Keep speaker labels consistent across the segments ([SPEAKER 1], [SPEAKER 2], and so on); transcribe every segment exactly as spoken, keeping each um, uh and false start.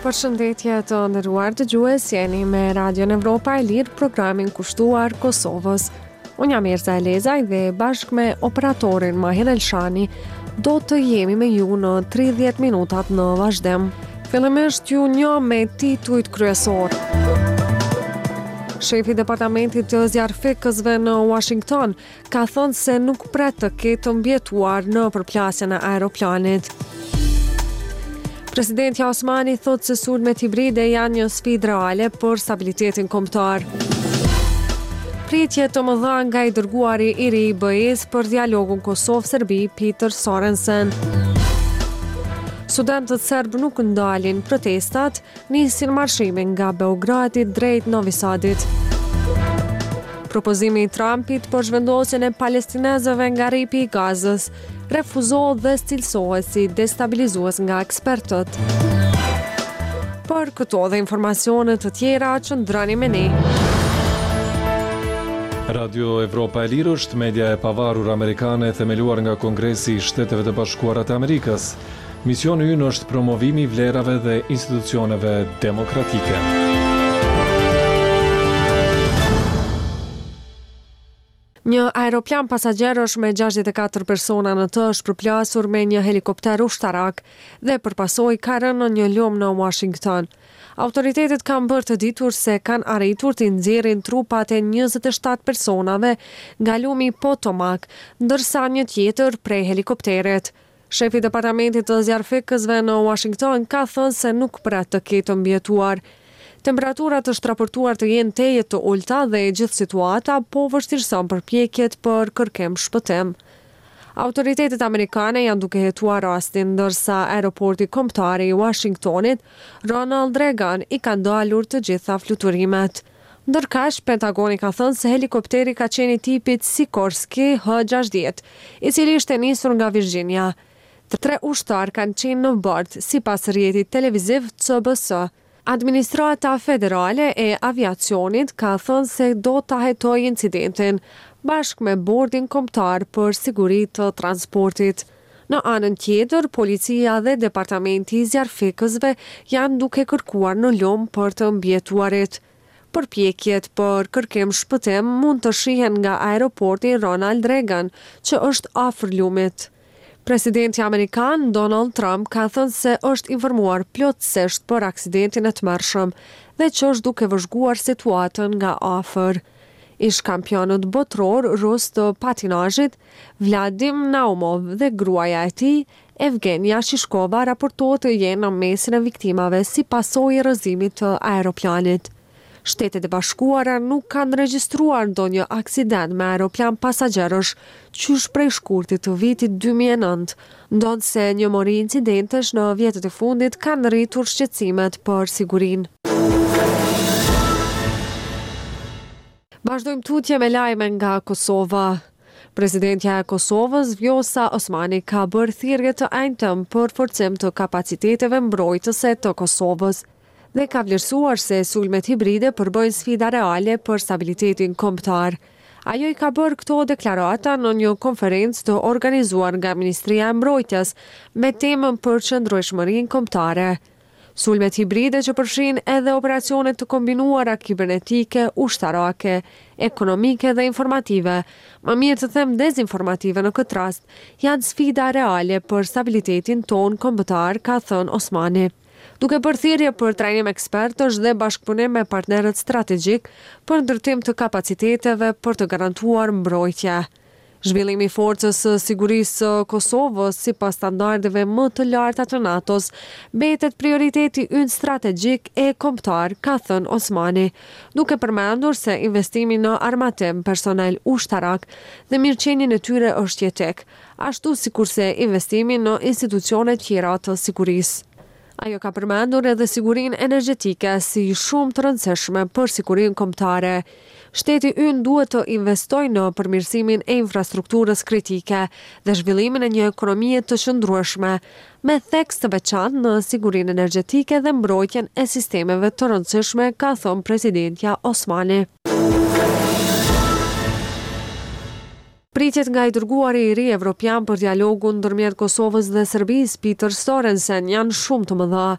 [SPEAKER 1] Përshëndetje të nderuar dëgjues, jeni me Radion Evropa e Lirë, programin kushtuar Kosovës. Unë jam Erza Elezaj dhe bashkë me operatorin Mahir Elshani do të jemi me ju në tridhjetë minutat në vazhdim. Fillimisht ju një me titujt kryesor. Shefi departamentit të zjarfikësve në Washington ka thënë se nuk pret të ketë mbjetuar në përplasjen e aeroplanit. Presidenti Osmani thotë se sulmet hibride janë një sfidë reale për stabilitetin kombëtar. Pritje të mëdha nga i dërguari i ri i B E-s për dialogun Kosovë-Serbi, Peter Sorensen. Studentët serb nuk ndalin protestat, nisin marshimin nga Beogradi drejt Novi Sadit. Propozimi i Trumpit për zhvendosjen e palestinezëve nga ripi i Gazës refuzohet dhe cilësohet si destabilizues nga ekspertët. Për këto dhe informacione të tjera, qëndroni me ne.
[SPEAKER 2] Radio Evropa e Lirë është media e pavarur amerikane themeluar nga Kongresi i Shteteve të Bashkuara të Amerikës. Misioni ynë është promovimi i vlerave dhe institucioneve demokratike.
[SPEAKER 1] Një aeroplan pasagjerësh me gjashtëdhjetë e katër persona në të është përplasur me një helikopter ushtarak dhe përpasoj ka rënë në një lum në Washington. Autoritetet kanë bërë të ditur se kanë arritur të nxjerrin trupat e njëzet e shtatë personave nga lumi Potomac, ndërsa një tjetër prej helikopterit. Shefi departamentit të zjarfikësve në Washington ka thënë se nuk pret të ketë mbjetuar. Temperaturat është raportuar të jenë teje të ulta dhe gjithë situata po vështirëson përpjekjet për kërkim shpëtim. Autoritetet amerikane janë duke hetuar rastin, ndërsa aeroporti kombëtar i Washingtonit, Ronald Reagan, i ka ndalur të gjitha fluturimet. Ndërkësh, Pentagoni ka thënë se helikopteri ka qenë i tipit Sikorsky H gjashtëdhjetë, i cili ishte nisur nga Virginia. Të tre ushtar kanë qenë në bord, sipas rrjetit televiziv C B S. Administrata Federale e Aviacionit ka thënë se do ta hetojë incidentin bashkë me bordin kombëtar për siguri të transportit. Në anën tjetër, policia dhe departamenti i zjarfikësve janë duke kërkuar në lum për të mbjetuarit. Përpjekjet për kërkim shpëtim mund të shihen nga aeroporti Ronald Reagan, që është afër lumit. Presidenti Amerikan Donald Trump ka thënë se është informuar plotësisht për aksidentin e tmerrshëm dhe që është duke vëzhguar situatën nga afër. Ish kampionët botror rus të patinazhit, Vladim Naumov dhe gruaja e tij, Evgenia Shishkova, raportohet të jenë në mesin e viktimave si pasojë e rrëzimit të aeroplanit. Shtetet e Bashkuara nuk kanë regjistruar ndonjë aksident me aeroplan pasagjerësh qysh prej shkurtit të vitit dy mijë e nëntë, ndonse një mori incidentesh në vjetët e fundit kanë rritur shqetësimet për sigurinë. Vazhdojmë tutje me lajme nga Kosova. Presidentja e Kosovës, Vjosa Osmani, ka bërë thirrje të ajntëm për forcim të kapaciteteve mbrojtëse të Kosovës dhe ka vlerësuar se sulmet hibride përbëjnë sfida reale për stabilitetin kombëtar. Ajo i ka bërë këto deklarata në një konferencë të organizuar nga Ministria e Mbrojtjes me temën për qëndrueshmërinë kombëtare. Sulmet hibride që përfshin edhe operacione të kombinuara kibernetike, ushtarake, ekonomike dhe informative, më mirë të them dezinformative në këtë rast, janë sfida reale për stabilitetin ton kombëtar, ka thënë Osmani. Duke bërë thirrje për trajnim ekspertësh dhe bashkëpunim me partnerët strategjik për ndërtim të kapaciteteve për të garantuar mbrojtje. Zhvillimi i forcës së sigurisë së Kosovës sipas standardeve më të larta të NATO-s mbetet prioriteti ynë strategjik e kombëtar, ka thënë Osmani, duke përmendur se investimi në armatim, personel ushtarak dhe mirëqenien e tyre është jetik, ashtu sikurse investimi në institucione tjera të sigurisë. Ajo ka përmendur edhe sigurinë energjetike si shumë të rëndësishme për sigurinë kombëtare. Shteti ynë duhet të investojë në përmirësimin e infrastrukturës kritike dhe zhvillimin e një ekonomie të qëndrueshme, me theks të veçantë në sigurinë energjetike dhe mbrojtjen e sistemeve të rëndësishme, ka thënë presidentja Osmani. Pritjet nga i dërguari i ri evropian për dialogun ndërmjet Kosovës dhe Serbisë, Peter Sorensen, janë shumë të mëdha.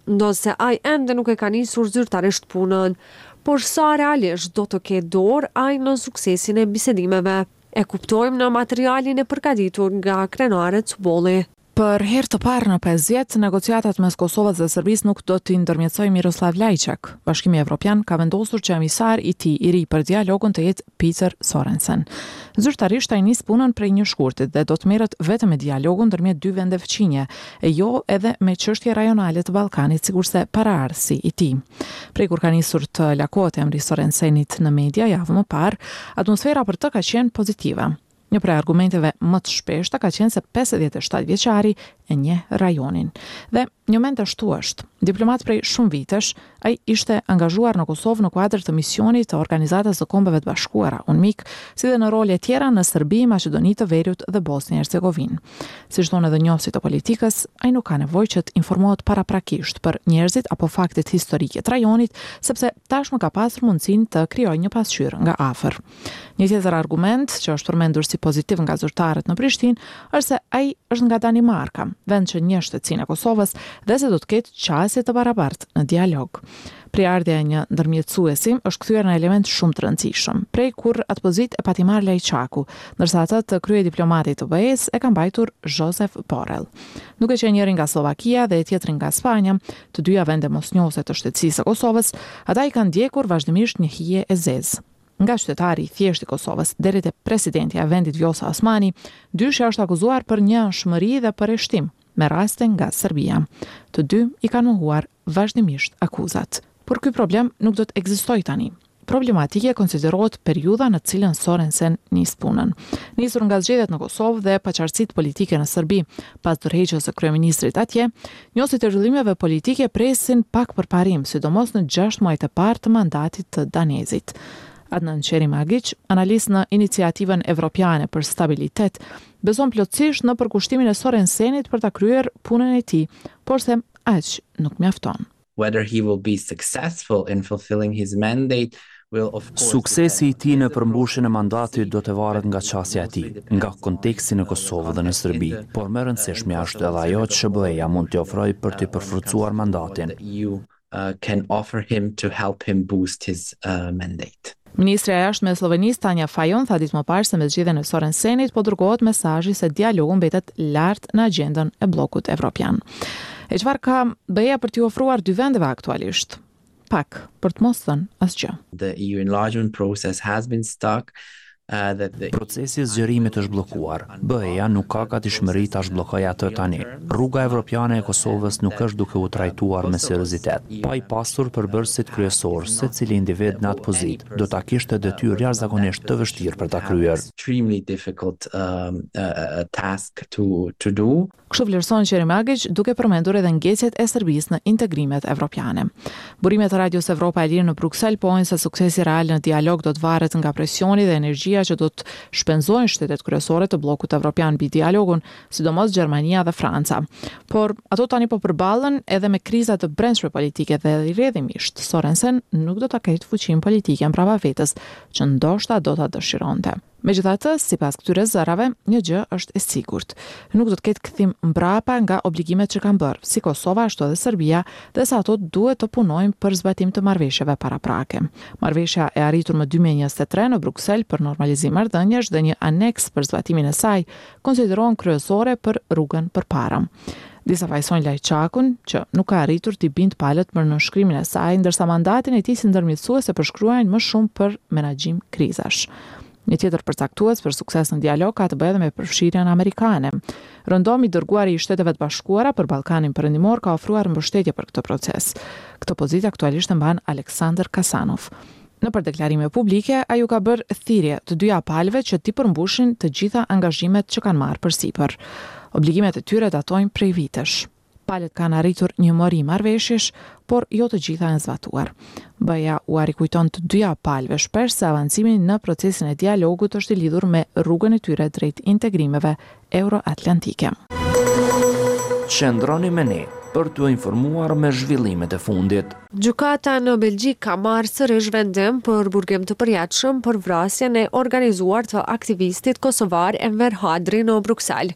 [SPEAKER 1] ndosë se ai ende nuk e ka nisur zyrtarisht punën, por sa realisht do të ketë dorë ai në suksesin e bisedimeve. E kuptojmë në materialin e përgatitur nga krenare Cubolli.
[SPEAKER 3] Për herë të parë në pesë vjet, negociatat mes Kosovës dhe Serbisë nuk do t'i ndërmjetësojë Miroslav Lajçak. Bashkimi Evropian ka vendosur që emisar i tij i ri për dialogun të jetë Peter Sorensen. Zyrtarisht ai nis punën prej një shkurtit dhe do të merret vetëm me dialogun ndërmjet dy vende fqinje, e jo edhe me çështje rajonale të Ballkanit, sikurse paraardhësi i tij. Prej kur ka nisur të lakohet emri Sorensenit në media javën më parë, atmosfera për të ka qenë pozitive. Një prej argumenteve më të shpeshta ka qenë se pesëdhjetë e shtatë vjeçari e njeh rajonin. Dhe një moment ashtu është. Diplomat prej shumë vitesh, ai ishte angazhuar në Kosovë në kuadër të misionit të Organizatës së Kombeve të Bashkuara, UNMIK, si dhe në role tjera në Serbi, Maqedoni të Veriut dhe Bosnjë e Hercegovinë. Siç thonë edhe njohësit të politikës, ai nuk ka nevojë që të informohet paraprakisht për njerëzit apo faktet historike të rajonit, sepse tashmë ka pasur mundësinë të krijojë një pasqyrë nga afër. Një tjetër argument që është përmendur si pozitiv nga zyrtarët në Prishtinë është se ai është nga Danimarka, vend që njeh shtetësinë e Kosovës dhe se do të ketë qasje të barabartë në dialog. Priardhja e një ndërmjetësuesi është kthyer në element shumë të rëndësishëm, prej kur atë pozitë e pati marrë Lajçaku, ndërsa atë të krye diplomatit të B E-s e ka mbajtur Josef Borrell. Duke që njëri nga Slovakia dhe tjetri nga Spanja, të dyja vende mosnjohëse të shtetësisë së Kosovës, ata i kanë ndjekur vazhdimisht një hije e zezë. Nga qytetari i thjeshtë i Kosovës deri te presidenti i vendit Vjosa Osmani, dyshja është akuzuar për një anshmëri dhe përreshtim me raste nga Serbia. Të dy i kanë mohuar vazhdimisht akuzat. Por ky problem nuk do të ekzistojë tani. Problematike konsiderohet periudha në cilën Sorensen nis punën. Nisur nga zgjedhjet në Kosovë dhe paqartësitë politike në Serbi, pas tërheqjes së kryeministrit atje, njohësit e zhvillimeve politike presin pak përparim, sidomos në gjashtë muajt e parë të mandatit të danezit. Adnan Qeri Magic, analist në Iniciativën Evropiane për Stabilitet, beson plotësisht në përkushtimin e Sorensenit për ta kryer punën e tij, por se aq nuk mjafton.
[SPEAKER 4] Whether he will be successful in fulfilling his mandate will of course
[SPEAKER 5] Suksesi i tij në përmbushjen e mandatit do të varet nga qasja e tij, nga konteksti në Kosovë dhe në Serbi, por më rëndësishme është edhe ajo që B E-ja mund t'i ofrojë për të përforcuar mandatin.
[SPEAKER 4] Uh, can offer him to help him boost his uh, mandate.
[SPEAKER 3] Ministrja e jashtme e Slovenisë Tanja Fajon tha ditë më parë se me zgjedhjen e Sorensenit po dërgohet mesazhi se dialogu mbetet lart në agjendën e bllokut evropian. E çfarë ka B E-ja për t'i ofruar dy vendeve aktualisht? Pak, për të mos thënë asgjë.
[SPEAKER 4] The E U enlargement process has been stuck. Uh, that the...
[SPEAKER 5] Procesi i zgjerimit është bllokuar. B E-ja nuk ka gatishmëri ta zhbllokojë atë tani. Rruga evropiane e Kosovës nuk është duke u trajtuar me seriozitet. Pa i pasur përbërësit kryesor, secili individ në atë pozitë do ta kishte detyrë jashtëzakonisht të vështirë për ta kryer.
[SPEAKER 4] Extremely difficult um, uh, task to to do.
[SPEAKER 3] Kështu vlerëson Qeri Magic duke përmendur edhe ngecjet e Serbisë në integrimet evropiane. Burimet e Radios Evropa e Lirë në Bruksel pojnë se suksesi real në dialog do të varet nga presioni dhe energjia që do të shpenzojnë shtetet kryesore të bllokut evropian mbi dialogun, sidomos Gjermania dhe Franca. Por ato tani po përballen edhe me kriza të brendshme politike dhe rrjedhimisht Sorensen nuk do ta ketë fuqinë politike mbrapa vetes që ndoshta do ta dëshironte. Megjithatë, sipas këtyre zërave, një gjë është e sigurt. Nuk do të ketë kthim mbrapa nga obligimet që kanë bërë, si Kosova ashtu edhe Serbia, dhe sa ato duhet të punojnë për zbatim të marrëveshjeve paraprake. Marrëveshja e arritur më dy mijë e njëzet e tre në Bruksel për normalizim marrëdhëniesh dhe një aneks për zbatimin e saj konsiderohen kryesore për rrugën përpara. Disa fajsojnë Lajçakun, që nuk ka arritur t'i bind palët për nënshkrimin e saj, ndërsa mandatin e tij si ndërmjetësues e përshkruajnë më shumë për menaxhim krizash. Një tjetër përcaktues për sukses në dialog ka të bëjë me përfshirjen amerikane. Rëndomi i dërguari i Shteteve të Bashkuara për Ballkanin Perëndimor ka ofruar mbështetje për këtë proces. Këtë pozitë aktualisht e mban Aleksandr Kasanov. Në për deklarime publike, ai u ka bërë thirrje të dyja palëve që t'i përmbushin të gjitha angazhimet që kanë marrë përsipër. Obligimet e tyre datojnë prej vitesh. Palët kanë arritur një mori marrëveshjesh, por jo të gjitha janë zbatuar. B E-ja u arikujton të dyja palëve shpesh se avancimi në procesin e dialogut është i lidhur me rrugën e tyre drejt integrimeve euroatlantike.
[SPEAKER 5] Qëndroni me ne për t'u informuar me zhvillimet e fundit.
[SPEAKER 1] Gjykata në Belgjik ka marrë sërish vendim për burgim të përjatshëm për vrasjen e organizuar të aktivistit kosovar Enver Hadri në Bruksel.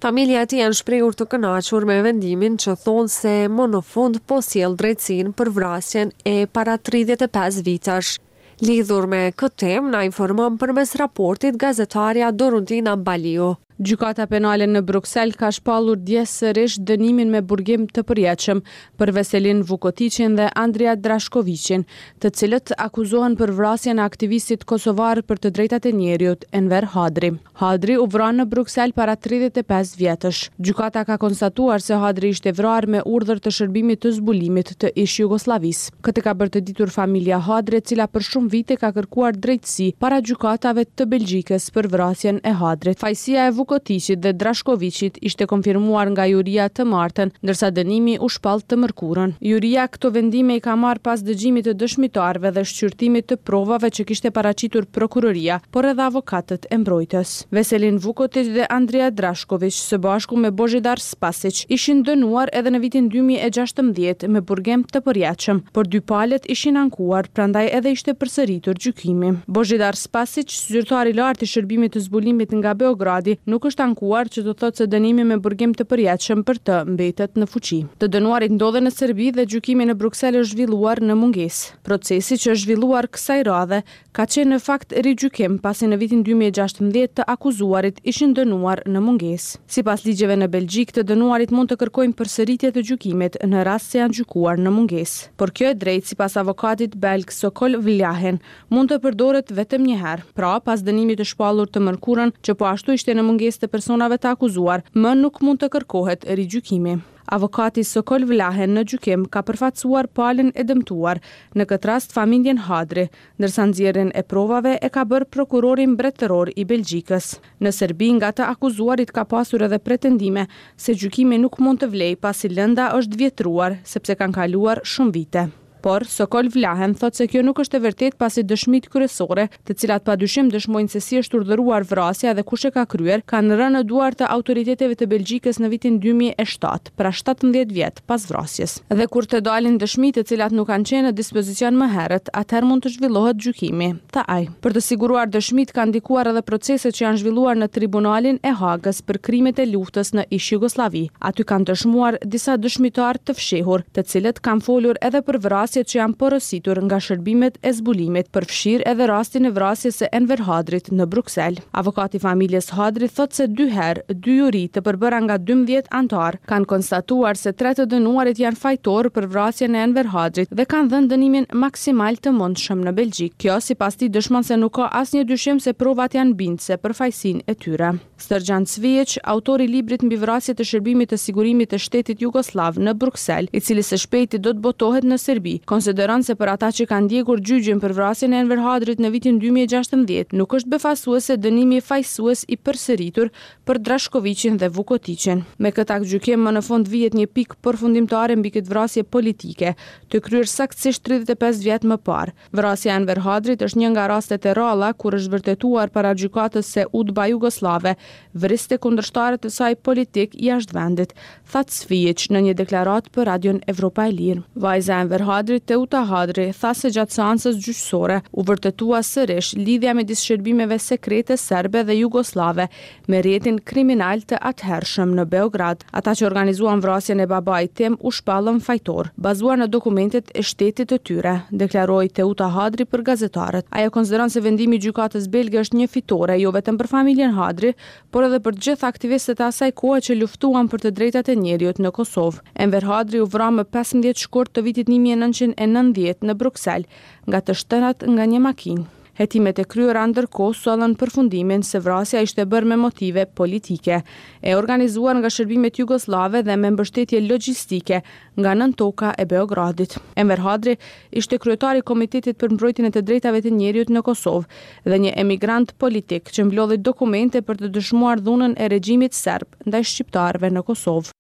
[SPEAKER 1] Familja e tij janë shprehur të kënaqur me vendimin që thonë se më në fund po sjell drejtësinë për vrasjen e para tridhjetë e pesë vitesh. Lidhur me këtë temë na informon përmes raportit gazetarja Doruntina Baliu.
[SPEAKER 6] Gjykata penale në Bruksel ka shpallur dje sërish dënimin me burgim të përjetshëm për Veselin Vukotićin dhe Andria Drashkovićin, të cilët akuzohen për vrasjen e aktivistit kosovar për të drejtat e njerëzit Enver Hadri. Hadri u vran në Bruksel para tridhjetë e pesë vjetësh. Gjykata ka konstatuar se Hadri ishte vrarë me urdhër të shërbimit të zbulimit të ish Jugosllavisë. Këtë ka bërë të ditur familja Hadri, e cila për shumë vite ka kërkuar drejtësi para gjykatave të Belgjikës për vrasjen e Hadrit. Fajësia e Vukotićit dhe Drashkovićit ishte konfirmuar nga juria të martën, ndërsa dënimi u shpall të mërkurën. Juria këto vendime i ka marrë pas dëgjimit të dëshmitarëve dhe shqyrtimit të provave që kishte paraqitur prokuroria, por edhe avokatët e mbrojtës. Veselin Vukotić dhe Andria Drashković së bashku me Božidar Spasić ishin dënuar edhe në vitin dy mijë e gjashtëmbëdhjetë me burgim të përjetshëm, por dy palët ishin ankuar, prandaj edhe ishte përsëritur gjykimi. Božidar Spasić, zyrtari i lartë i shërbimit të zbulimit nga Beogradi, nuk është ankuar, që do thotë se dënimi me burgim të përjetshëm për të mbetet në fuqi. Të dënuarit ndodhen në Serbi dhe gjykimi në Bruksel është zhvilluar në mungesë. Procesi që është zhvilluar kësaj radhe ka qenë në fakt rigjykim, pasi në vitin dy mijë e gjashtëmbëdhjetë të akuzuarit ishin dënuar në mungesë. Sipas ligjeve në Belgjik, të dënuarit mund të kërkojnë përsëritje të gjykimit në rast se janë gjykuar në mungesë. Por kjo e drejtë, sipas avokatit belg Sokol Vlahen, mund të përdoret vetëm një herë. Pra, pas dënimit të shpallur të mërkurën, që po ashtu ishte në mungesë të personave të akuzuar, më nuk mund të kërkohet rigjykimi. Avokati Sokol Vlahen në gjykim ka përfaqësuar palën e dëmtuar, në këtë rast familjen Hadri, ndërsa nxjerrjen e provave e ka bërë prokurori mbretëror i Belgjikës. Në Serbi, nga të akuzuarit ka pasur edhe pretendime se gjykimi nuk mund të vlejë pasi lënda është vjetruar, sepse kanë kaluar shumë vite. Por Sokol Vlahen thotë se kjo nuk është e vërtetë, pasi dëshmitë kryesore, të cilat padyshim dëshmojnë se si është urdhëruar vrasja dhe kush e ka kryer, kanë rënë në duart të autoriteteve të Belgjikës në vitin dy mijë e shtatë, pra shtatëmbëdhjetë vjet pas vrasjes. Dhe kur të dalin dëshmitë të cilat nuk kanë qenë në dispozicion më herët, atëherë mund të zhvillohet gjykimi, tha ai. Për të siguruar dëshmitë kanë ndikuar edhe proceset që janë zhvilluar në Tribunalin e Hagës për krimet e luftës në ish Jugosllavi. Aty kanë dëshmuar disa dëshmitar të fshehur, të cilët kanë folur edhe për vrasje që janë porositur nga shërbimet e zbulimit, përfshirë edhe rastin e vrasjes së Enver Hadrit në Bruksel. Avokati familjes Hadrit thotë se dy herë, dy juri të përbëra nga dymbëdhjetë antar kanë konstatuar se tre të dënuarit janë fajtorë për vrasjen e Enver Hadrit dhe kanë dhënë dënimin maksimal të mundshëm në Belgjik. Kjo sipas tij dëshmon se nuk ka asnjë dyshim se provat janë bindse për fajsinë e tyre. Srdjan Cvijeç, autori i librit mbi vrasjet e shërbimit të sigurimit të shtetit jugosllav në Bruksel, i cili së shpejti do të botohet në Serbi, konsideron se për ata që kanë ndjekur gjyqjen për vrasjen e Enver Hadrit në vitin dy mijë e gjashtëmbëdhjetë, nuk është befasuese dënimi fajsues i përsëritur për Drashkovićin dhe Vukotićin. Me këtë akt gjykim, më në fund vihet një pikë përfundimtare mbi këtë vrasje politike, të kryer saktësisht tridhjetë e pesë vjet më parë. Vrasja e Enver Hadrit është një nga rastet e ralla kur është vërtetuar para gjykatës se Udba Jugoslave vriste kundërshtarët e saj politik jashtë vendit, tha Cvijeç në një deklaratë për Radion Evropa e Lirë. Vajza e Enver Hadrit, Teuta Hadri, tha se gjatë seancës gjyqësore u vërtetua sërish lidhja midis shërbimeve sekrete serbe dhe jugoslave me rrjetin kriminal të atëhershëm në Beograd. Ata që organizuan vrasjen e babait tim u shpallën fajtor, bazuar në dokumentet e shtetit të tyre, deklaroi Teuta Hadri për gazetarët. Ajo konsideron se vendimi i gjykatës belge është një fitore jo vetëm për familjen Hadri, por edhe për të gjithë aktivistët e asaj kohe që luftuan për të drejtat e njerëzit në Kosovë. Enver Hadri u vra më pesëmbëdhjetë shkurt të vitit një mijë e nëntëqind e nëntëdhjetë në Bruksel, nga të shtënat nga një makinë. Hetimet e kryera ndërkohë sollën përfundimin se vrasja ishte bërë me motive politike, e organizuar nga shërbimet jugoslave dhe me mbështetje logjistike nga nën toka e Beogradit. Enver Hadri ishte kryetari i Komitetit për mbrojtjen e të drejtave të njerëzit në Kosovë dhe një emigrant politik që mblodhi dokumente për të dëshmuar dhunën e regjimit serb ndaj shqiptarëve në Kosovë.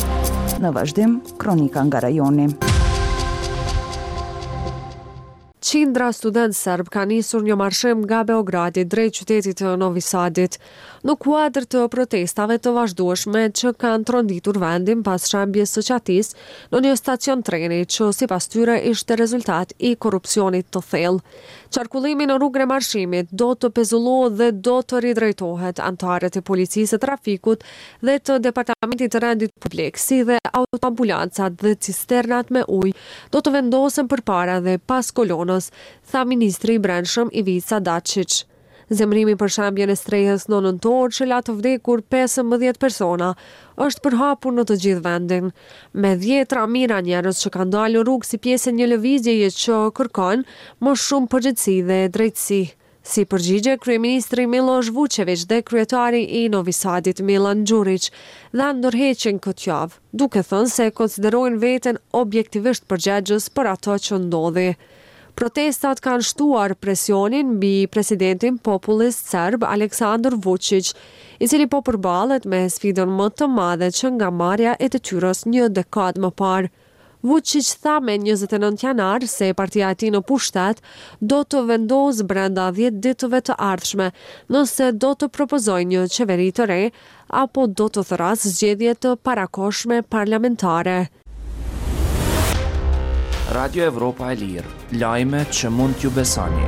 [SPEAKER 7] Në vazhdim, kronika nga rajoni.
[SPEAKER 1] Qindra studentë serb ka nisur një marshim nga Beogradi drejt qytetit të Novi Sadit, në kuadër të protestave të vazhdueshme që kanë tronditur vendin pas shembjes së qatisë në një stacion treni që sipas tyre ishte rezultat i korrupsionit të thellë. Qarkullimi në rrugën e marshimit do të pezullohet dhe do të ridrejtohet. Antarët e policisë së trafikut dhe të departamentit të rendit publik, si dhe autoambulancat dhe cisternat me ujë do të vendosen përpara dhe pas kolonës, tha ministri i brendshëm Ivica Dačić. Zemrimi për shembjen e strehës në nëntor që la të vdekur pesëmbëdhjetë persona është përhapur në të gjithë vendin. Me dhjetra mijëra njerëz që kanë dalë në rrugë si pjesë e një lëvizjeje që kërkon më shumë përgjegjësi dhe drejtësi. Si përgjigje, kryeministri Miloš Vučević dhe kryetari i Novi Sadit Milan Đurić dhanë ndërheqjen këtë javë, duke thënë se konsiderojnë veten objektivisht përgjegjës për ato që ndodhi. Protestat kanë shtuar presionin mbi presidentin populist serb Aleksandar Vučić, i cili po përballet me sfidën më të madhe që nga marrja e detyrës një dekadë më parë. Vučić tha me njëzet e nëntë janar se partia e tij në pushtet do të vendosë brenda dhjetë ditëve të ardhshme nëse do të propozojë një qeveri të re apo do të thrasë zgjedhje të parakohshme parlamentare.
[SPEAKER 5] Radio Evropa e Lirë, lajme që mund t'ju besoni.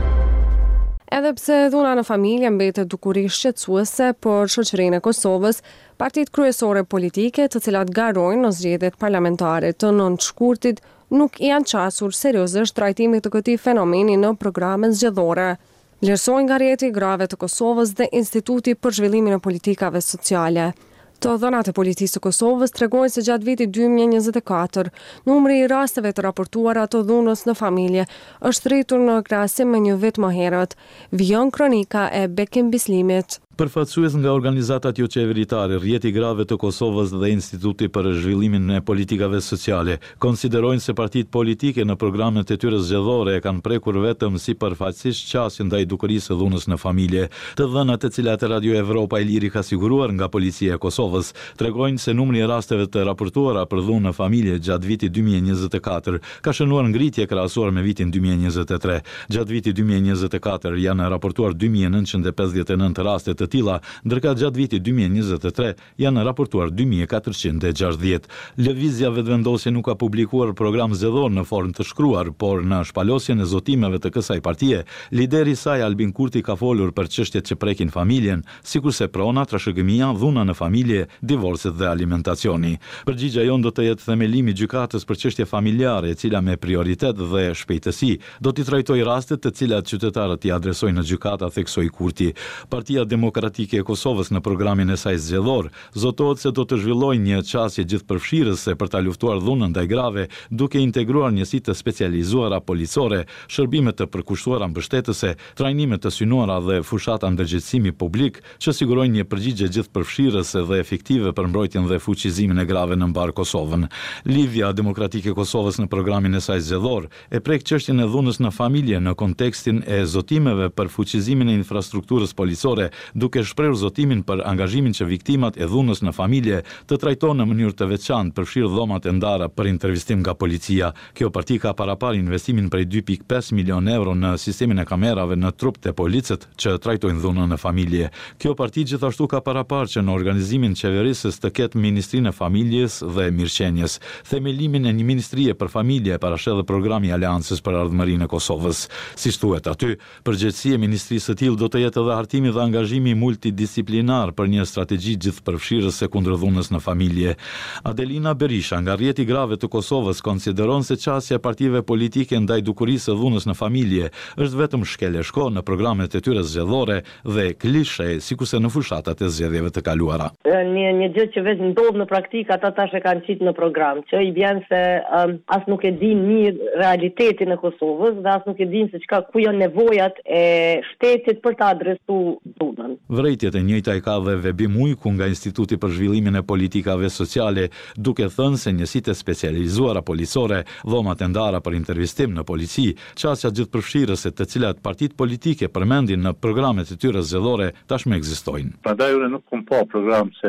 [SPEAKER 1] Edhe pse dhuna në familje mbetet dukurisht shqetësuese për shoqërinë e Kosovës, partitë kryesore politike, të cilat garojnë në zgjedhjet parlamentare të nëntë shkurtit, nuk janë qasur seriozisht trajtimit të këtij fenomeni në programet zgjedhore. Vlerësojnë ngarjeti i grave të Kosovës dhe Instituti për zhvillimin e politikave sociale. Të dhënat e policisë së Kosovës tregojnë se gjatë vitit dy mijë e njëzet e katër, numri i rasteve të raportuara të dhunës në familje është rritur në krahasim me një vit më herët. Vijon kronika e Bekim Bislimit.
[SPEAKER 7] Përfaqësues nga organizatat jo qeveritare, rrjeti grave të Kosovës dhe Instituti për zhvillimin e politikave sociale konsiderojnë se partitë politike në programet e tyre zgjedhore e kanë prekur vetëm si përfaqësisht qasjen ndaj dukurisë së dhunës në familje. Të dhënat e cilat Radio Evropa e Liri ka siguruar nga policia e Kosovës tregojnë se numri i rasteve të raportuara për dhunë në familje gjatë vitit dy mijë e njëzet e katër ka shënuar ngritje krahasuar me vitin dy mijë e njëzet e tre. Gjatë vitit dy mijë e njëzet e katër janë raportuar dy mijë e nëntëqind e pesëdhjetë e nëntë raste të tilla, ndërka gjatë vitit dy mijë e njëzet e tre janë raportuar dy mijë e katërqind e gjashtëdhjetë. Lëvizja vetëvendosje nuk ka publikuar program zgjedhor në formë të shkruar, por në shpalosjen e zotimeve të kësaj partie, lideri i saj Albin Kurti ka folur për çështjet që prekin familjen, sikurse prona, trashëgimia, dhuna në familje, divorcet dhe alimentacioni. Përgjigjja jon do të jetë themelimi i gjykatës për çështje familjare, e cila me prioritet dhe shpejtësi do t'i trajtojë rastet të cilat qytetarët i adresojnë në gjykata, theksoi Kurti. Partia Demokratike e Kosovës në programin e saj zgjedhor zotohet se do të zhvillojë një qasje gjithëpërfshirëse për ta luftuar dhunën ndaj grave, duke integruar njësi të specializuara policore, shërbime të përkushtuara mbështetëse, trajnime të synuara dhe fushata ndërgjegjësimi publik që sigurojnë një përgjigje gjithëpërfshirëse dhe efektive për mbrojtjen dhe fuqizimin e grave në mbar Kosovën. Lidhja Demokratike e Kosovës në programin e saj zgjedhor e prek çështjen e dhunës në familje në kontekstin e zotimeve për fuqizimin e infrastrukturës policore, duke shprehur zotimin për angazhimin që viktimat e dhunës në familje të trajtohen në mënyrë të veçantë, përfshirë dhomat e ndara për intervistim nga policia. Kjo parti ka parapar investimin prej dy pikë pesë milion euro në sistemin e kamerave në trup të policët që trajtojnë dhunën në familje. Kjo parti gjithashtu ka parapar që në organizimin qeverisës të ketë Ministrinë e Familjes dhe Mirëqenies. Themelimin e një ministrie për familje parashedh programi i Aleancës për Ardhmërinë e Kosovës. Siç thuhet aty, përgjegjësia e ministrisë së tillë do të jetë edhe hartimi dhe angazhimi multidisiplinar për një strategji gjithëpërfshirëse kundër dhunës në familje. Adelina Berisha nga rrjeti grave të Kosovës konsideron se qasja e partive politike ndaj dukurisë së dhunës në familje është vetëm shkeleshko në programet e tyre zgjedhore dhe klishe, sikurse në fushatat e zgjedhjeve të kaluara.
[SPEAKER 8] Një një gjë që vetë ndodh në praktikë, ata tash e kanë qitë në program, që i bën se um, as nuk e din mirë realitetin e Kosovës dhe as nuk e din se çka ku janë nevojat e shtetit për ta adresuar dhunën.
[SPEAKER 7] Vërejtjet e njëjta i ka dhe Vebim Ujku nga Instituti për zhvillimin e politikave sociale, duke thënë se njësitë specializuara policore, dhomat e ndara për intervistim në polici, qasja gjithëpërfshirëse të cilat partitë politike përmendin në programet e tyre zgjedhore tashmë ekzistojnë.
[SPEAKER 9] Prandaj unë nuk kam pa program serioz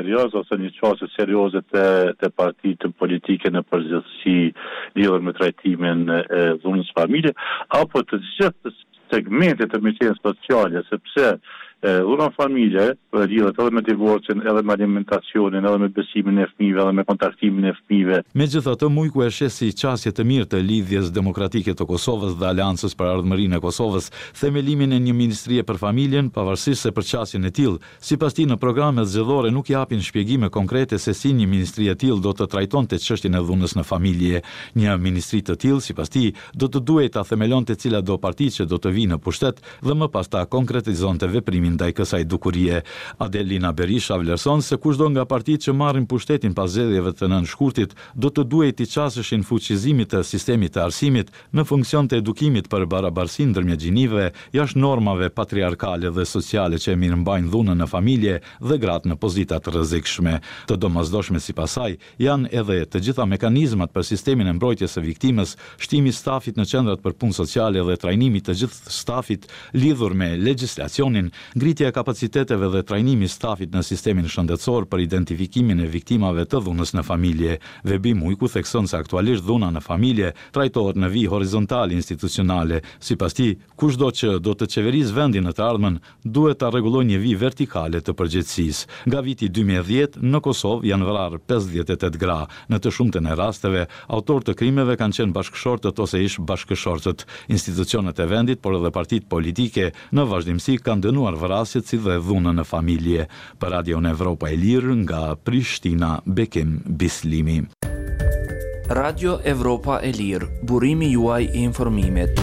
[SPEAKER 9] serioz ose një qasje serioze të, të partitë politike në përgjithësi lidhur me trajtimin e dhunës familje, apo të gjithë segmentet të mbështetjes sociale, sepse dhuna familje lidhet edhe me divorcin, edhe me alimentacionin, edhe me besimin e fëmijëve, edhe me kontaktimin e fëmijëve.
[SPEAKER 7] Megjithatë, Mujku e sheh si qasje të mirë të lidhjes demokratike të Kosovës dhe Aleancës për Ardhmërinë e Kosovës, themelimin e një ministrie për familjen, pavarësisht se për qasjen e tillë, sipas tij në programet zgjedhore nuk japin shpjegime konkrete se si një ministri e tillë do të trajtonte çështjen e dhunës në familje. Një ministri të tillë, sipas tij, do të duhej ta themelonte cila do parti që do të vinë në pushtet dhe më pas ta konkretizonte veprimin ndaj kësaj dukurie. Adelina Berisha vlerëson se kushdo nga partitë që marrin pushtetin pas zgjedhjeve të nënshkurtit do të duhej të qasëshin fuqizimit të sistemit të arsimit në funksion të edukimit për barabarsinë ndërmjet gjinive, jashtë normave patriarkale dhe sociale që e mirëmbajnë dhunën në familje dhe gratë në pozita të rrezikshme. Të domosdoshme sipas saj janë edhe të gjitha mekanizmat për sistemin e mbrojtjes së viktimës, shtimi i stafit në qendrat për punë sociale dhe trajnimi të gjithë stafit lidhur me legjislacionin, ngritja e kapaciteteve dhe trajnimi i stafit në sistemin shëndetësor për identifikimin e viktimave të dhunës në familje. Vebi Mujku thekson se aktualisht dhuna në familje trajtohet në vijë horizontale institucionale. Sipas tij, kushdo që do të qeverisë vendin në të ardhmen, duhet ta rregullojë një vijë vertikale të përgjegjësisë. Nga viti dy mijë e dhjetë në Kosovë janë vrarë pesëdhjetë e tetë gra. Në të shumtën e rasteve, autorë të krimeve kanë qenë bashkëshortët ose ish bashkëshortët. Institucionet e vendit, por edhe partitë politike në vazhdimsi kanë dënuar vrasjet si dhe dhunën në familje. Për Radio Evropa e Lirë nga Prishtina, Bekim Bislimi.
[SPEAKER 5] Radio Evropa e Lirë, burimi juaj i informimit.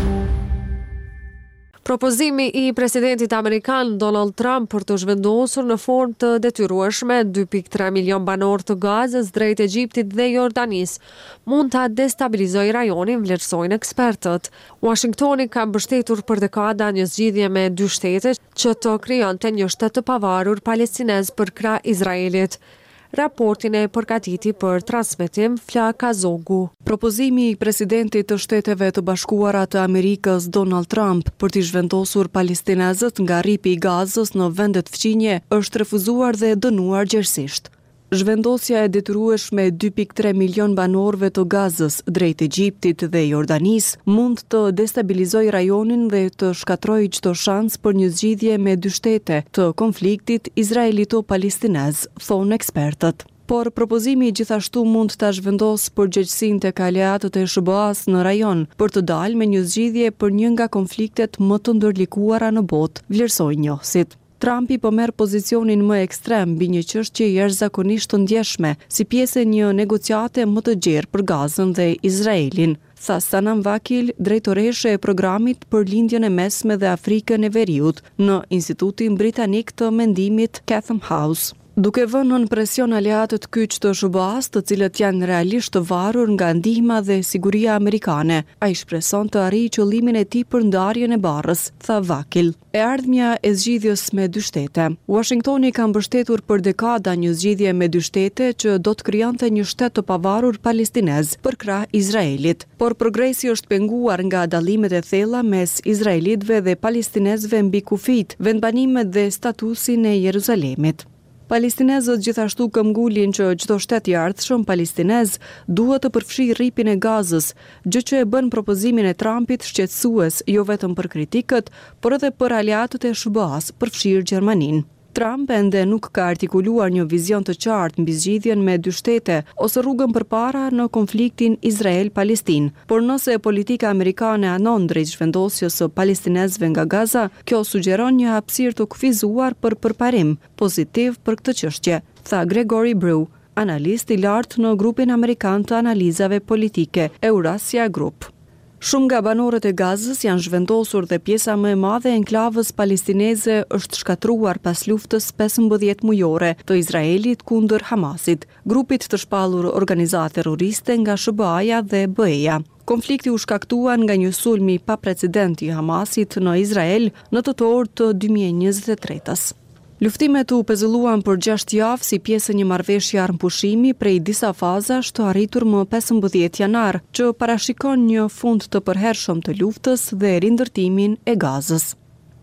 [SPEAKER 1] Propozimi i presidentit amerikan Donald Trump për të zhvendosur në formë të detyrueshme dy pikë tre milion banor të Gazës drejt Egjiptit dhe Jordanis mund ta destabilizojë rajonin, vlerësojnë ekspertët. Washingtoni ka mbështetur për dekada një zgjidhje me dy shtete që të krijonte një shtet të pavarur palestinez për krah Izraelit. Raportin e përgatiti për transmetim Fla Kazogu.
[SPEAKER 6] Propozimi i presidentit të Shteteve të Bashkuara të Amerikës Donald Trump për t'i zhvendosur palestinezët nga rripi i Gazës në vendet fqinje është refuzuar dhe dënuar gjerësisht. Zhvendosja e detyrueshme dy pikë tre milion banorëve të Gazës drejt Egjiptit dhe Jordanis mund të destabilizojë rajonin dhe të shkatrojë çdo shans për një zgjidhje me dy shtete të konfliktit izraelito-palestinez, thonë ekspertët. Por propozimi gjithashtu mund ta zhvendos përgjegjësinë tek aleatët e S B A-s në rajon për të dalë me një zgjidhje për një nga konfliktet më të ndërlikuara në botë, vlerësojnë njohësit. Trumpi po merr pozicionin më ekstrem mbi një çështje jashtëzakonisht të ndjeshme, si pjesë e një negociate më të gjerë për Gazën dhe Izraelin, tha Sanam Vakil, drejtoreshe e programit për lindjen e mesme dhe Afrikën e Veriut në Institutin Britanik të Mendimit Chatham House. Duke vënë në presion aleatët kyç të S B A-s, të cilët janë realisht të varur nga ndihma dhe siguria amerikane, ai shpreson të arrijë qëllimin e tij për ndarjen e barrës, tha Vakil. E ardhmja e zgjidhjes me dy shtete. Washingtoni ka mbështetur për dekada një zgjidhje me dy shtete që do të krijonte një shtet të pavarur palestinez për krah Izraelit, por progresi është penguar nga dallimet e thella mes izraelitëve dhe palestinezëve mbi kufijt, vendbanimet dhe statusin e Jeruzalemit. Palestinezët gjithashtu këmbgulin që çdo shtet i ardhshëm palestinez duhet të përfshijë rripin e Gazës, gjë që e bën propozimin e Trumpit shqetësues jo vetëm për kritikët, por edhe për aleatët e S B A-s, përfshirë Gjermaninë. Trump ende nuk ka artikuluar një vizion të qartë mbi zgjidhjen me dy shtete ose rrugën përpara në konfliktin Izrael-Palestinë, por nëse politika amerikane anon drejt zhvendosjes së palestinezëve nga Gaza, kjo sugjeron një hapësirë të kufizuar për përparim pozitiv për këtë çështje, tha Gregory Brew, analist i lartë në grupin amerikan të analizave politike Eurasia Group. Shumë nga banorët e Gazës janë zhvendosur dhe pjesa më e madhe e enklavës palestineze është shkatruar pas luftës pesëmbëdhjetë mujore të Izraelit kundër Hamasit, grupit të shpallur organizatë terroriste nga S B A-ja dhe B E-ja. Konflikti u shkaktua nga një sulmi pa precedent i Hamasit në Izrael në tetor të dy mijë e njëzet e tretës. Luftimet u pezulluan për gjashtë javë si pjesë e një marrëveshje armpushimi prej disa fazash të arritur më pesëmbëdhjetë janar, që parashikon një fund të përhershëm të luftës dhe rindërtimin e Gazës.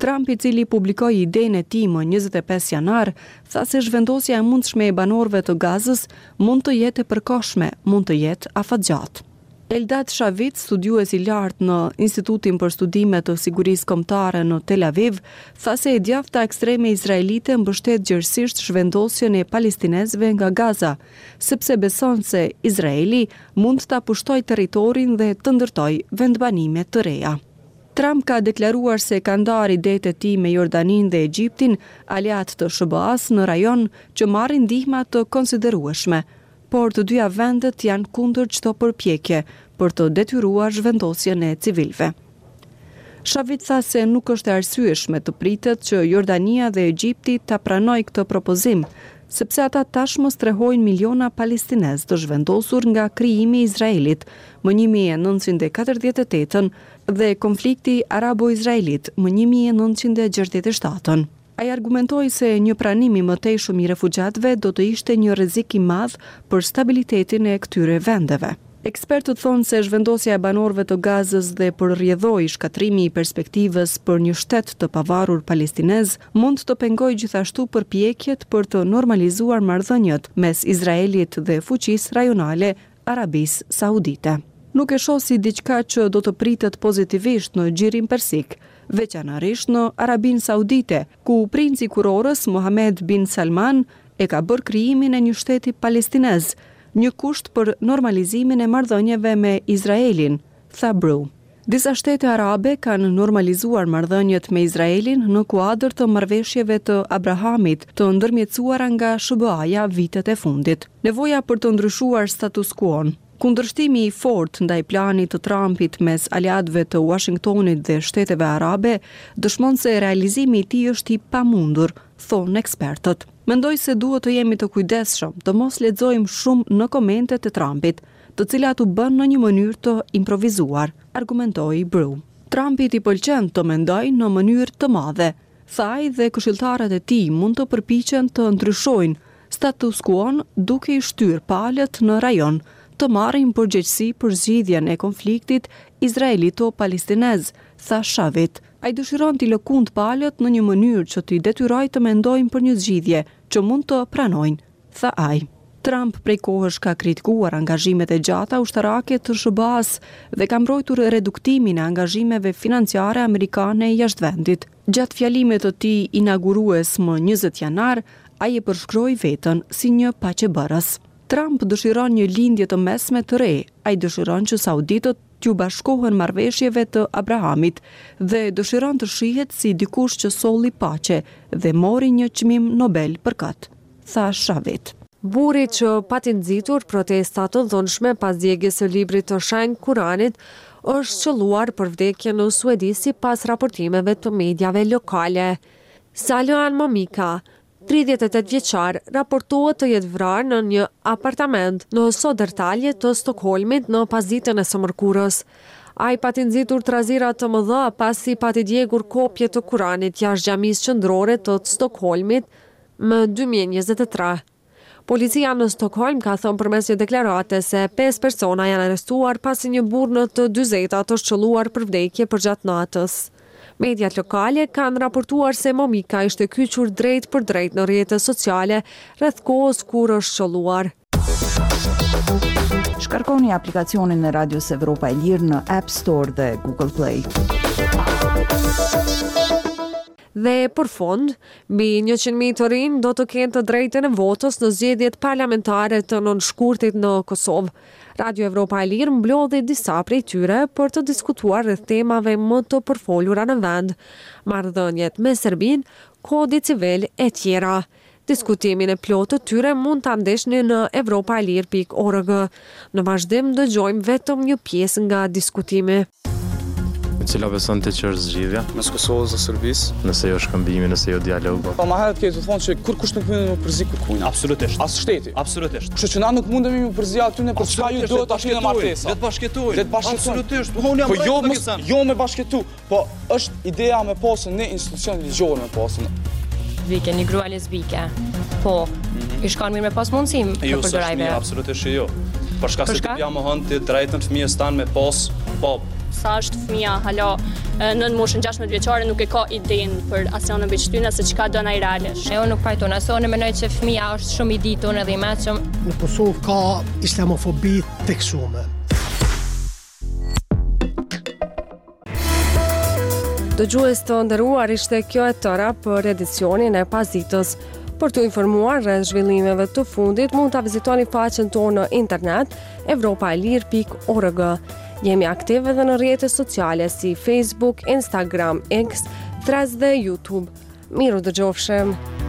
[SPEAKER 10] Trump, i cili publikoi idenë e tij më njëzet e pesë janar, tha se zhvendosja e mundshme e banorëve të Gazës mund të jetë e përkohshme, mund të jetë afatgjatë. Eldad Shavit, studiues i lartë në Institutin për Studime të Sigurisë Kombëtare në Tel Aviv, tha se e djathta ekstreme izraelite mbështet gjërësisht zhvendosjen e palestinezëve nga Gaza, sepse beson se Izraeli mund ta pushtojë territorin dhe të ndërtojë vendbanime të reja. Trump ka deklaruar se ka ndarë idetë e tij me Jordaninë dhe Egjiptin, aleat të S B A-s në rajon që marrin ndihma të konsiderueshme, por të dyja vendet janë kundër çdo përpjekje për të detyruar zhvendosjen e civilëve. Shavit tha se nuk është e arsyeshme të pritet që Jordania dhe Egjipti ta pranojë këtë propozim, sepse ata tashmë strehojnë miliona palestinezë të zhvendosur nga krijimi i Izraelit më një mijë e nëntëqind e katërdhjetë e tetën dhe konflikti arabo-izraelit më një mijë e nëntëqind e gjashtëdhjetë e shtatën. Ai argumentoi se një pranim i mëtejshëm i refugjatëve do të ishte një rrezik i madh për stabilitetin e këtyre vendeve. Ekspertët thonë se zhvendosja e banorëve të Gazës dhe përrrjedhoi shkatrimi i perspektivës për një shtet të pavarur palestinez mund të pengojë gjithashtu përpjekjet për të normalizuar marrëdhëniet mes Izraelit dhe fuqisë rajonale Arabisë Saudite. Nuk e shoh si diçka që do të pritet pozitivisht në Xhirin Persik, veçanërisht në Arabinë Saudite, ku princi kurorës Mohammed bin Salman e ka bërë krijimin e një shteti palestinez, një kusht për normalizimin e marrëdhënieve me Izraelin, tha Brew. Disa shtete arabe kanë normalizuar marrëdhëniet me Izraelin në kuadër të marrëveshjeve të Abrahamit, të ndërmjetësuara nga S B A-ja vitet e fundit. Nevoja për të ndryshuar status quo-n, kundërshtimi i fortë ndaj planit të Trumpit mes aleatëve të Washingtonit dhe shteteve arabe dëshmon se realizimi i tij është i pamundur, thonë ekspertët. Mendoj se duhet të jemi të kujdesshëm, të mos lexojmë shumë në komentet e Trumpit, të cilat u bën në një mënyrë të improvizuar, argumentoi Brew. Trumpit i pëlqen të mendojë në mënyrë të madhe. Thaj dhe këshilltarët e tij mund të përpiqen të ndryshojnë status quo-n duke i shtyrë palët në rajon, të marrin përgjegjësi për zgjidhjen e konfliktit izraelito-palestinez, tha Shavit. Ai dëshiron t'i lëkund palët në një mënyrë që t'i detyrojë të mendojnë për një zgjidhje që mund të pranojnë, tha ai. Trump prej kohësh ka kritikuar angazhimet e gjata ushtarake të S B A-s dhe ka mbrojtur reduktimin e angazhimeve financiare amerikane jashtë vendit. Gjatë fjalimit të tij inaugurues më njëzet janar, ai e përshkroi veten si një paqebërës. Trump dëshiron një lindje të mesme të re. Ai dëshiron që sauditët t'ju bashkohen marrëveshjeve të Abrahamit dhe dëshiron të shihet si dikush që solli paqe dhe mori një çmim Nobel për këtë, tha Shavit.
[SPEAKER 1] Burri që pati nxitur protestat të dhunshme pas djegjes së librit të shenjtë Kuranit është qelluar për vdekje në Suedi sipas raportimeve të mediave lokale. Salwan Momika, tridhjetë e tetë vjeçar, raportohet të jetë vrarë në një apartament në Södertalje të Stockholmit në pasditën e së mërkurës. Ai pati nxitur trazira të mëdha pasi pati djegur kopje të Kuranit jashtë xhamisë qendrore të Stockholmit më dy mijë e njëzet e tre. Policia në Stockholm ka thënë përmes një deklarate se pesë persona janë arrestuar pasi një burr në të dyzeta të shqelluar për vdekje përgjatë natës. Mediat lokale kanë raportuar se Momika ishte kyçur drejt për drejt në rrjetet sociale rreth kohës kur është shqelluar.
[SPEAKER 11] Shkarkoni aplikacionin e Radios Evropa e Lirë në App Store dhe Google Play.
[SPEAKER 1] Dhe për fond, mbi njëqind mijë të rinj do të kenë të drejtën e votës në zgjedhjet parlamentare të nënshkurtit në Kosovë. Radio Evropa e Lirë mblodhi disa prej tyre për të diskutuar rreth temave më të përfolura në vend, marrëdhëniet me Serbinë, kodi civil e tjera. Diskutimin e plotë të tyre mund ta ndeshni në evropaelir pikë org. Në vazhdim dëgjojmë vetëm një pjesë nga diskutimi.
[SPEAKER 12] E cila beson ti që është zgjidhja?
[SPEAKER 13] Mes Kosovës dhe Serbisë.
[SPEAKER 12] Nëse jo shkëmbimi, nëse jo dialogu.
[SPEAKER 13] Po më herët ke të thonë që kur kush nuk mund të përzi kërkujnë.
[SPEAKER 12] Absolutisht.
[SPEAKER 13] As shteti.
[SPEAKER 12] Absolutisht.
[SPEAKER 13] Kështu që na nuk mundemi të përzi aty në për çka ju duhet ta keni martesa.
[SPEAKER 12] Le të bashkëtojmë.
[SPEAKER 13] Le të bashkëtojmë.
[SPEAKER 12] Absolutisht. Po unë jam
[SPEAKER 13] po jo mos, jo me bashkëtu, po është ideja me pasën në institucion ligjor me pasën.
[SPEAKER 14] Vike, një grua lesbike. Po, mm-hmm. I shkon mirë me pas mundësim të
[SPEAKER 12] jo,
[SPEAKER 14] përdorajve.
[SPEAKER 12] Jo, absolutisht jo. Për shkak se ti jam mohon ti drejtën fëmijës tan me pas pop.
[SPEAKER 14] Sa është fëmia hala
[SPEAKER 15] nën moshën gjashtëmbëdhjetë vjeçare nuk e ka idenë për asnjë mbi shtyna se çka do ai realisht.
[SPEAKER 14] E unë nuk pajtona, se unë mendoj që fëmia është shumë i ditur edhe i mëshëm.
[SPEAKER 16] Në Kosovë ka islamofobi teksume.
[SPEAKER 1] Dëgjues të nderuar, ishte kjo e tëra për edicionin e Pasditës. Për të informuar rreth zhvillimeve të fundit, mund ta vizitoni faqen tonë në internet evropaelir pikë org. Jemi aktiv edhe në rrjetet sociale si Facebook, Instagram, X, Threads dhe YouTube. Miru dëgjofshim.